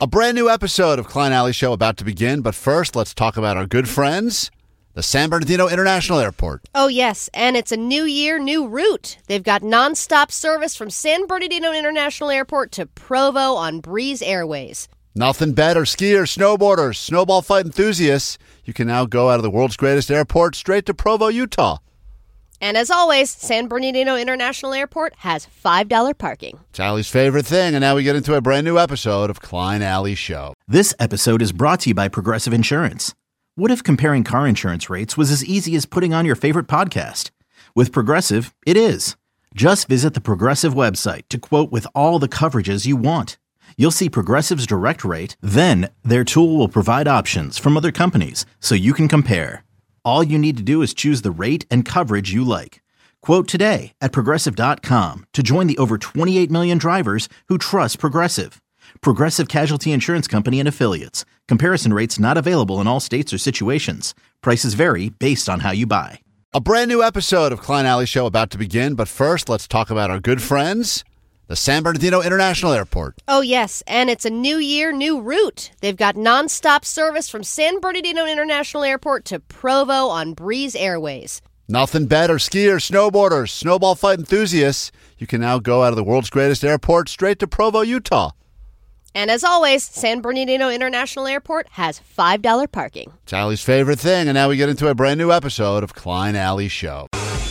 A brand new episode of Klein Alley Show about to begin, but first, let's talk about our good friends, the San Bernardino International Airport. Oh, yes, and it's a new year, new route. They've got nonstop service from San Bernardino International Airport to Provo on Breeze Airways. Nothing better, skiers, snowboarders, snowball fight enthusiasts. You can now go out of the world's greatest airport straight to Provo, Utah. And as always, San Bernardino International Airport has $5 parking. It's Allie's favorite thing, and now we get into a brand new episode of Klein Alley Show. This episode is brought to you by Progressive Insurance. What if comparing car insurance rates was as easy as putting on your favorite podcast? With Progressive, it is. Just visit the Progressive website to quote with all the coverages you want. You'll see Progressive's direct rate, then their tool will provide options from other companies so you can compare. All you need to do is choose the rate and coverage you like. Quote today at Progressive.com to join the over 28 million drivers who trust Progressive. Progressive Casualty Insurance Company and Affiliates. Comparison rates not available in all states or situations. Prices vary based on how you buy. A brand new episode of Klein Alley Show about to begin, but first, let's talk about our good friends, the San Bernardino International Airport. Oh, yes, and it's a new year, new route. They've got nonstop service from San Bernardino International Airport to Provo on Breeze Airways. Nothing better, skiers, snowboarders, snowball fight enthusiasts. You can now go out of the world's greatest airport straight to Provo, Utah. And as always, San Bernardino International Airport has $5 parking. It's Allie's favorite thing, and now we get into a brand new episode of Klein Alley Show.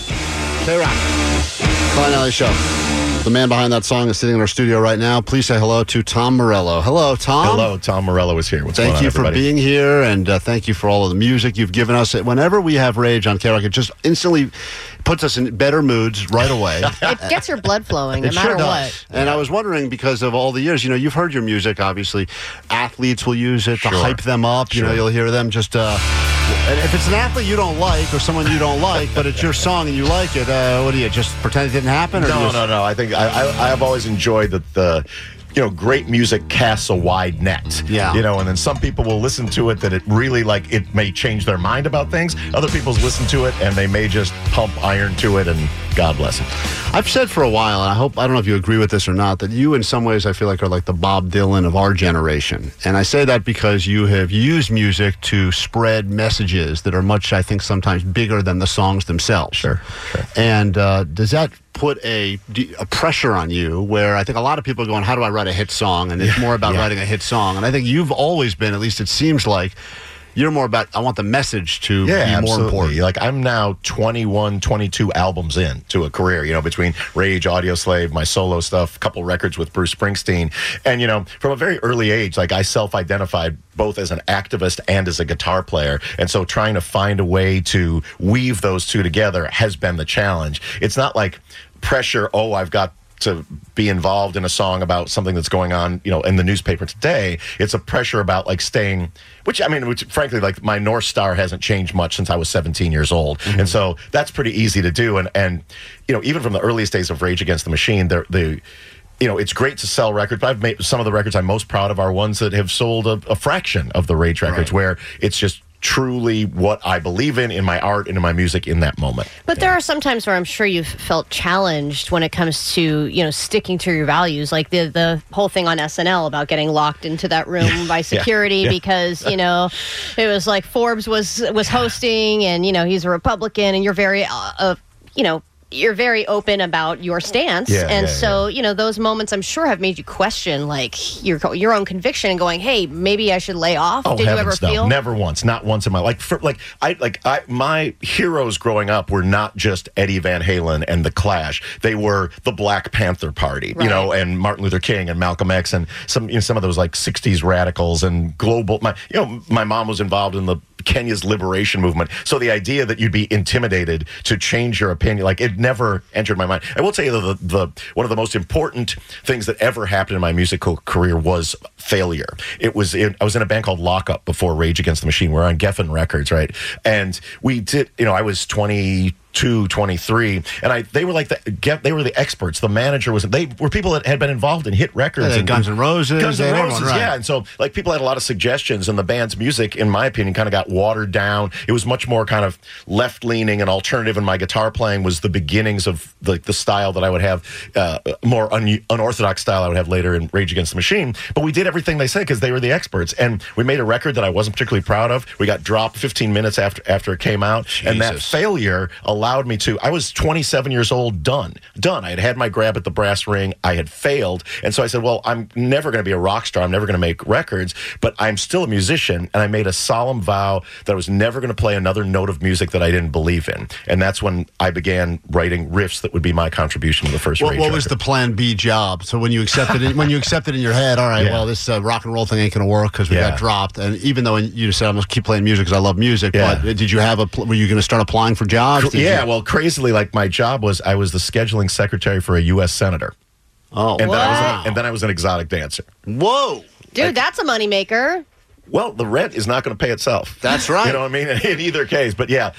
K-Rock, Klein Alley Show. The man behind that song is sitting in our studio right now. Please say hello to Tom Morello. Hello, Tom. Hello, Tom Morello is here. What's going on, Thank you for being here, and thank you for all of the music you've given us. Whenever we have Rage on K-Rock, it just instantly puts us in better moods right away. It gets your blood flowing, no It matter sure does. what. And I was wondering, because of all the years, you've heard your music, obviously. Athletes will use it to hype them up. You'll hear them just... and if it's an athlete you don't like or someone you don't like, but it's your song and you like it, what do you, just pretend it didn't happen? Or No. I think I have always enjoyed that the great music casts a wide net. Yeah. And then some people will listen to it that it really, it may change their mind about things. Other people listen to it and they may just pump iron to it, and God bless it. I've said for a while, and I don't know if you agree with this or not, that you in some ways I feel like are like the Bob Dylan of our generation. And I say that because you have used music to spread messages that are much, I think, sometimes bigger than the songs themselves. Sure. And does that put a pressure on you where I think a lot of people are going, how do I write a hit song? And it's more about writing a hit song. And I think you've always been, at least it seems like, you're more about, I want the message to be more important. I'm now 21, 22 albums in to a career, between Rage, Audioslave, my solo stuff, a couple records with Bruce Springsteen. And, from a very early age, I self-identified both as an activist and as a guitar player. And so trying to find a way to weave those two together has been the challenge. It's not like pressure, I've got to be involved in a song about something that's going on, in the newspaper today. It's a pressure about staying, which frankly, my North Star hasn't changed much since I was 17 years old. Mm-hmm. And so that's pretty easy to do. And even from the earliest days of Rage Against the Machine, it's great to sell records, but I've made some of the records I'm most proud of are ones that have sold a fraction of the Rage records, where it's just truly what I believe in my art and in my music in that moment. But there are some times where I'm sure you've felt challenged when it comes to, sticking to your values, like the whole thing on SNL about getting locked into that room by security because, it was like Forbes was hosting and, he's a Republican and you're very, you're very open about your stance. Those moments I'm sure have made you question your own conviction and going, hey, maybe I should lay off. Did you ever feel? Never once. Not once in my life. My heroes growing up were not just Eddie Van Halen and The Clash. They were the Black Panther Party, and Martin Luther King and Malcolm X and some of those 60s radicals and global. My mom was involved in the Kenya's liberation movement. So the idea that you'd be intimidated to change your opinion, it never entered my mind. I will tell you the one of the most important things that ever happened in my musical career was failure. I was in a band called Lock Up before Rage Against the Machine. We're on Geffen Records, right? And we did, I was 22 22, 23, and they were like they were the experts. The manager they were people that had been involved in hit records, and Guns N' Roses, right. Yeah, and so like people had a lot of suggestions, and the band's music, in my opinion, kind of got watered down. It was much more kind of left leaning and alternative, and my guitar playing was the beginnings of the style that I would have, more unorthodox style I would have later in Rage Against the Machine. But we did everything they said because they were the experts, and we made a record that I wasn't particularly proud of. We got dropped 15 minutes after it came out, and that failure allowed me to. I was 27 years old, done. I had had my grab at the brass ring. I had failed, and so I said, well, I'm never going to be a rock star. I'm never going to make records, but I'm still a musician, and I made a solemn vow that I was never going to play another note of music that I didn't believe in. And that's when I began writing riffs that would be my contribution to the first Rage What was the plan B job? So when you accepted in your head, all right, well, this rock and roll thing ain't going to work because we got dropped. And even though you said I'm going to keep playing music because I love music, but did you have were you going to start applying for jobs? Well, crazily, like my job was I was the scheduling secretary for a U.S. senator. Oh, and then I was an exotic dancer. Whoa. Dude, that's a moneymaker. Well, the rent is not going to pay itself. That's right. You know what I mean? In either case. But yeah,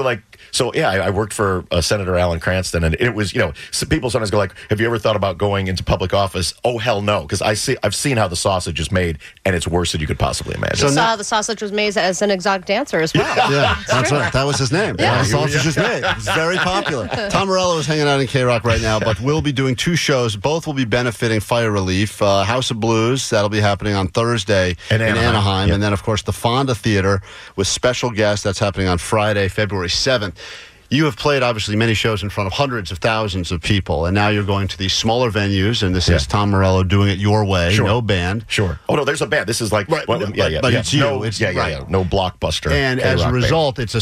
I worked for Senator Alan Cranston, and it was, people sometimes go like, have you ever thought about going into public office? Oh, hell no, because I've seen how the sausage is made, and it's worse than you could possibly imagine. So saw the sausage was made as an exotic dancer as well. Yeah, that's right. That was his name. Yeah. The sausage is made. It's very popular. Tom Morello is hanging out in K-Rock right now, but we'll be doing 2 shows. Both will be benefiting Fire Relief. House of Blues, that'll be happening on Thursday in Anaheim. Yep. And then, of course, the Fonda Theater with special guests. That's happening on Friday, February 7th. You have played, obviously, many shows in front of hundreds of thousands of people, and now you're going to these smaller venues, and this is Tom Morello doing it your way, no band. Sure. Oh, no, there's a band. This is like... Right, but it's you. No blockbuster. And as a result, it's a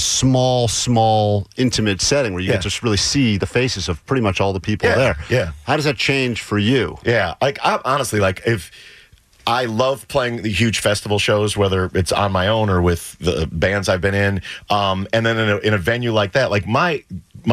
small, intimate setting where you get to really see the faces of pretty much all the people there. Yeah. How does that change for you? Yeah. Honestly, if... I love playing the huge festival shows, whether it's on my own or with the bands I've been in. And then in a venue like that, like my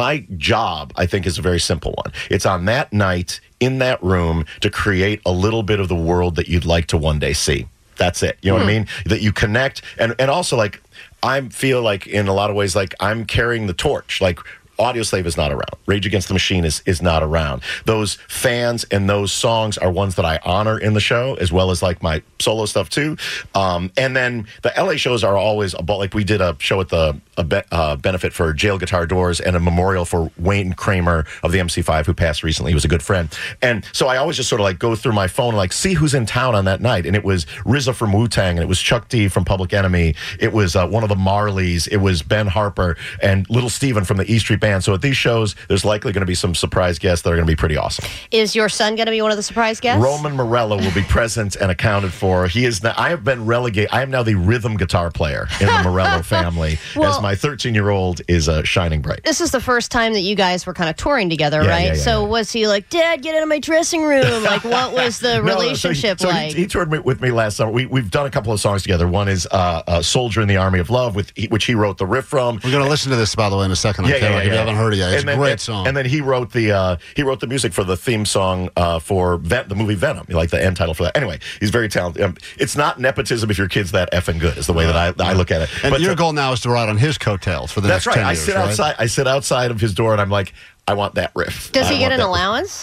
job, I think, is a very simple one. It's on that night, in that room, to create a little bit of the world that you'd like to one day see. That's it. You know what I mean? That you connect. And also, like, I feel like in a lot of ways, like I'm carrying the torch. Like, Audioslave is not around. Rage Against the Machine is not around. Those fans and those songs are ones that I honor in the show, as well as like my solo stuff too. And then the LA shows are always about, like we did a show at the benefit for Jail Guitar Doors and a memorial for Wayne Kramer of the MC5 who passed recently. He was a good friend. And so I always just sort of like go through my phone and like see who's in town on that night. And it was RZA from Wu-Tang, and it was Chuck D from Public Enemy. It was one of the Marleys. It was Ben Harper and Little Steven from the E Street Band. So at these shows, there's likely going to be some surprise guests that are going to be pretty awesome. Is your son going to be one of the surprise guests? Roman Morello will be present and accounted for. He is. I have been relegated. I am now the rhythm guitar player in the Morello family, as my 13-year-old is shining bright. This is the first time that you guys were kind of touring together, right? So was he like, Dad, get into my dressing room? Like, what was the relationship like? He toured with me last summer. We've done a couple of songs together. One is Soldier in the Army of Love, which he wrote the riff from. We're going to listen to this, by the way, in a second. If you haven't heard it yet. It's a great song. And then he wrote the music for the theme song for the movie Venom, like the end title for that. Anyway, he's very talented. It's not nepotism if your kid's that effing good, is the way that I look at it. And your goal now is to ride on his coattails for the next 10 years. That's right. I sit outside of his door and I'm like, I want that riff. Does he get an allowance?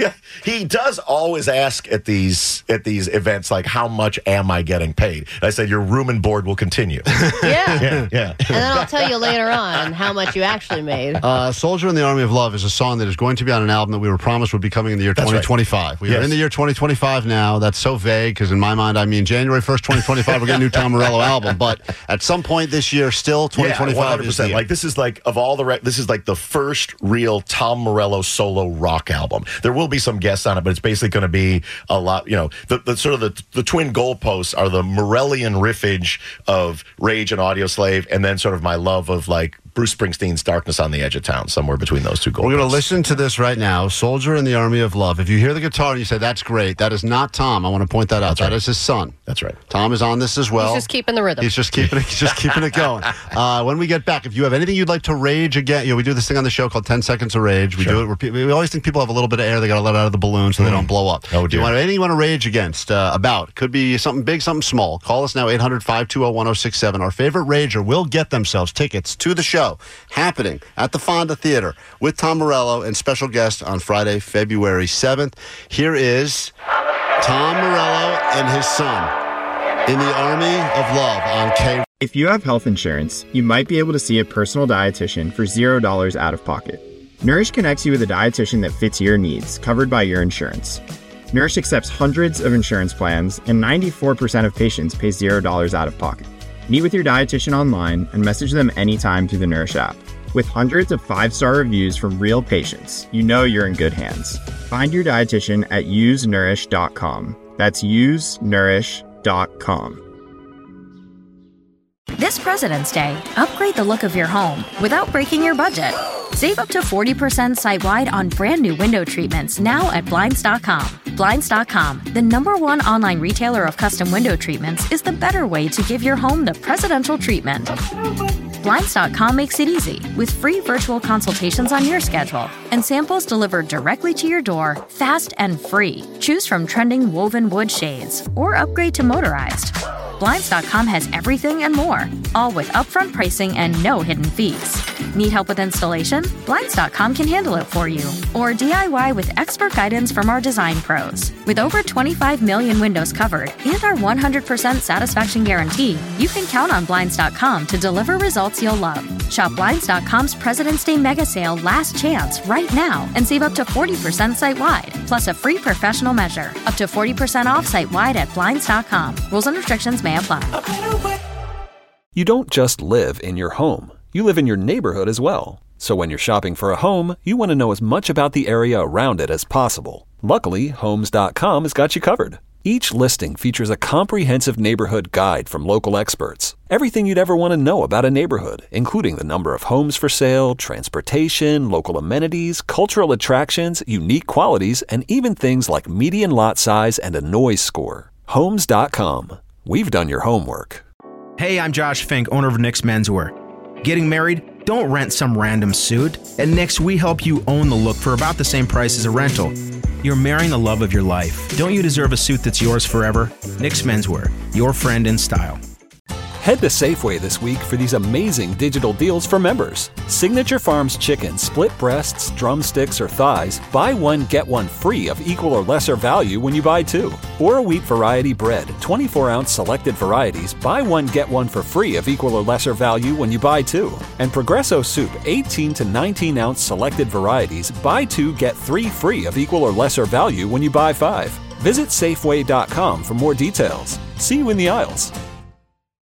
He does always ask at these events, like, how much am I getting paid? And I said, your room and board will continue. Yeah. And then I'll tell you later on how much you actually made. Soldier in the Army of Love is a song that is going to be on an album that we were promised would be coming in the year 2025. Right. We are in the year 2025 now. That's so vague because in my mind, I mean January 1st, 2025, we're getting a new Tom Morello album. But at some point this year, still 2025 is the year. Like, this is like, of all the this is like the first real Tom Morello solo rock album. There will be some guests on it, but it's basically going to be a lot, the sort of the twin goalposts are the Morellian riffage of Rage and Audioslave, and then sort of my love of like Bruce Springsteen's Darkness on the Edge of Town, somewhere between those two goalposts. We're going to listen to this right now, Soldier in the Army of Love. If you hear the guitar and you say, that's great, that is not Tom. I want to point that out. That is his son. That's right. Tom is on this as well. He's just keeping the rhythm. He's just keeping it going. When we get back, if you have anything you'd like to rage again, we do this thing on the show called 10 Seconds of Rage. We do it. We always think people have a little bit of air they got to let out of the balloon so they don't blow up. Oh, dear. Anything you want to rage against, could be something big, something small. Call us now, 800-520-1067. Our favorite rager will get themselves tickets to the show show happening at the Fonda Theater with Tom Morello and special guest on Friday, February 7th. Here is Tom Morello and his son in the Army of Love on K. If you have health insurance, you might be able to see a personal dietitian for $0 out of pocket. Nourish connects you with a dietitian that fits your needs, covered by your insurance. Nourish accepts hundreds of insurance plans, and 94% of patients pay $0 out of pocket. Meet with your dietitian online and message them anytime through the Nourish app. With hundreds of 5-star reviews from real patients, you know you're in good hands. Find your dietitian at usenourish.com. That's usenourish.com. This President's Day, upgrade the look of your home without breaking your budget. Save up to 40% site-wide on brand new window treatments now at Blinds.com. Blinds.com, the #1 online retailer of custom window treatments, is the better way to give your home the presidential treatment. Blinds.com makes it easy with free virtual consultations on your schedule and samples delivered directly to your door, fast and free. Choose from trending woven wood shades or upgrade to motorized. Blinds.com has everything and more, all with upfront pricing and no hidden fees. Need help with installation? Blinds.com can handle it for you. Or DIY with expert guidance from our design pros. With over 25 million windows covered and our 100% satisfaction guarantee, you can count on Blinds.com to deliver results you'll love. Shop Blinds.com's President's Day mega sale last chance right now and save up to 40% site-wide, plus a free professional measure. Up to 40% off site-wide at Blinds.com. Rules and restrictions may apply. You don't just live in your home. You live in your neighborhood as well. So when you're shopping for a home, you want to know as much about the area around it as possible. Luckily, Homes.com has got you covered. Each listing features a comprehensive neighborhood guide from local experts. Everything you'd ever want to know about a neighborhood, including the number of homes for sale, transportation, local amenities, cultural attractions, unique qualities, and even things like median lot size and a noise score. Homes.com. We've done your homework. Hey, I'm Josh Fink, owner of Nick's Menswear. Getting married? Don't rent some random suit. At Nick's, we help you own the look for about the same price as a rental. You're marrying the love of your life. Don't you deserve a suit that's yours forever? Nick's Menswear, your friend in style. Head to Safeway this week for these amazing digital deals for members. Signature Farms chicken, split breasts, drumsticks, or thighs, buy one, get one free of equal or lesser value when you buy two. Or a wheat variety bread, 24-ounce selected varieties, buy one, get one for free of equal or lesser value when you buy two. And Progresso soup, 18 to 19-ounce selected varieties, buy two, get three free of equal or lesser value when you buy five. Visit Safeway.com for more details. See you in the aisles.